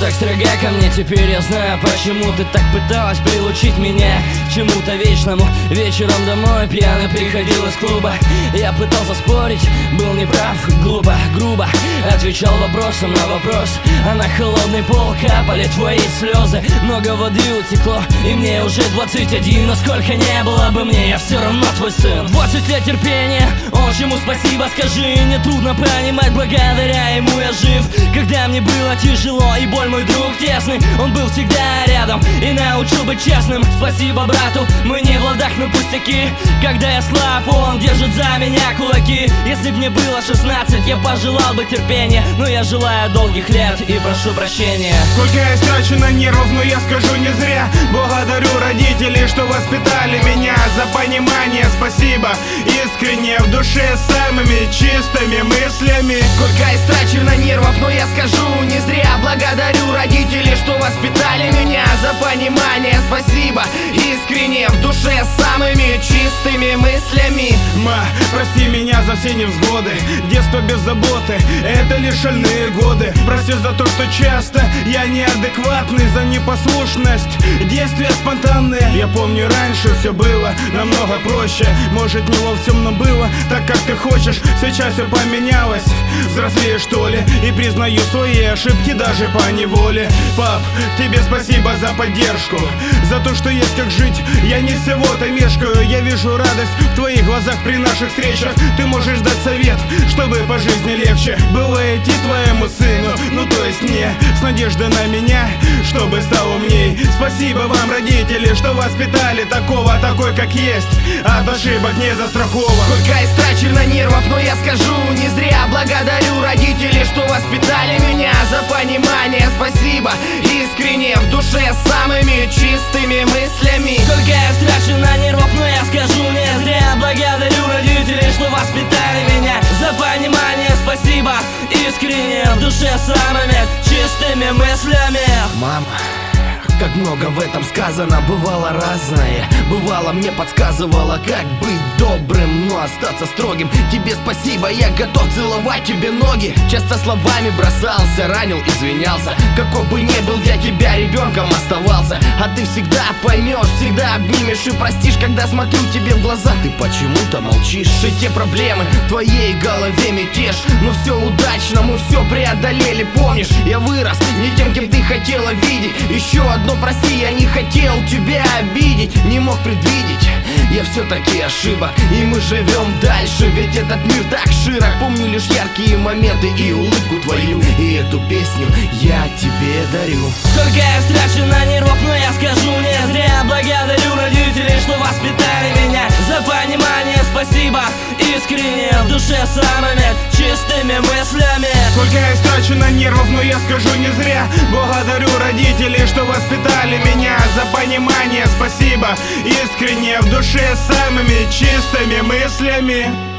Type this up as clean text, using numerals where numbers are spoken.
так строга ко мне, теперь я знаю, почему ты так пыталась прилучить меня к чему-то вечному. Вечером домой пьяный приходил из клуба. Я пытался спорить, был неправ, глупо, грубо отвечал вопросом на вопрос, а на холодный пол капали твои слезы. Много воды утекло, и мне уже 21. Но сколько не было бы мне, я все равно твой сын. 20 лет терпения, о, чему спасибо скажи. Не трудно понимать, благодаря ему я жив. Когда мне было тяжело, и боль мой друг тесный, он был всегда рядом и научил быть честным. Спасибо брату, мы не в ладах, но пустяки. Когда я слаб, он держит за меня кулаки. Если б мне было 16, я пожелал бы терпения, но я желаю долгих лет и прошу прощения. Сколько я истрачу на нервов, но я скажу не зря. Благодарю родителей, что воспитали меня. За понимание спасибо, искренне в душе, самыми чистыми мыслями. Сколько истрачу на нервов, но я скажу не зря. Благодарю родителей, что воспитали меня. За понимание спасибо, искренне в душе, самыми чистыми мыслями. Ма, прости меня за все невзгоды, детство без заботы, это лишь шальные годы. Прости за то, что часто я неадекватный, за непослушность, действия спонтанные. Я помню, раньше все было намного проще. Может, не во всем, но было так, как ты хочешь. Сейчас все поменялось, взрослее что ли, и признаю свои ошибки даже по неволе. Пап, тебе спасибо за поддержку, за то, что есть как жить. Я не всего-то мешкаю, я вижу радость в твоих глазах при наших встречах. Ты можешь дать совет, чтобы по жизни легче было идти твоему сыну, ну то есть мне, с надеждой на меня, чтобы стал умней. Спасибо вам, родители, что воспитали такой как есть, от ошибок не застрахован. Сколько истрачу на нервов, но я скажу не зря. Благодарю родителей, что воспитали меня. За понимание спасибо, искренне в душе, самыми чистыми мыслями. Сколько я истрачу на нервов, но я скажу не зря. Благодарю родителей, что воспитали меня. За понимание спасибо, искренне в душе, самыми чистыми мыслями. Мама, как много в этом сказано, бывало разное. Бывало мне подсказывала, как быть добрым, но остаться строгим. Тебе спасибо, я готов целовать тебе ноги. Часто словами бросался, ранил, извинялся. Каков бы ни был для тебя ребенком оставался. А ты всегда поймешь, всегда обнимешь и простишь. Когда смотрю тебе в глаза, ты почему-то молчишь. И те проблемы в твоей голове мятеж, но все удачно, мы все преодолели. Помнишь, я вырос не тем, кем ты хотела видеть. Еще одно прости, я не хотел тебя обидеть, не мог предвидеть я все-таки ошибок. И мы живем дальше, ведь этот мир так широк. Помню лишь яркие моменты и улыбку твою, и эту песню я тебе дарю. Сколько я истрачу на нервов, но я скажу не зря. Благодарю родителей, что воспитали меня. За понимание спасибо, искренне в душе, самыми чистыми мыслями. Сколько я истрачу на нервов, но я скажу не зря. Благодарю родителей, что воспитали меня. За понимание спасибо, искренне в душе, самыми чистыми мыслями.